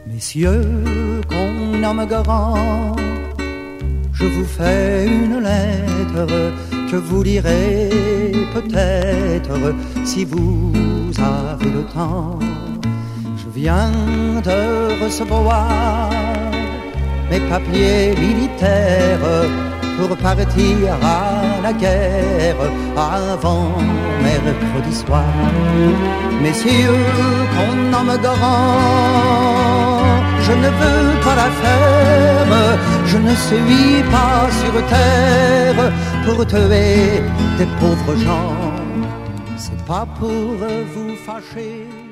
Messieurs, qu'on nomme grand, je vous fais une lettre que vous lirez peut-être si vous avez le temps. Je viens de recevoir mes papiers militaires pour partir à la guerre avant mercredi soir. Messieurs, qu'on nomme grand, je ne veux pas la faire, je ne suis pas sur terre pour tuer des pauvres gens. C'est pas pour vous fâcher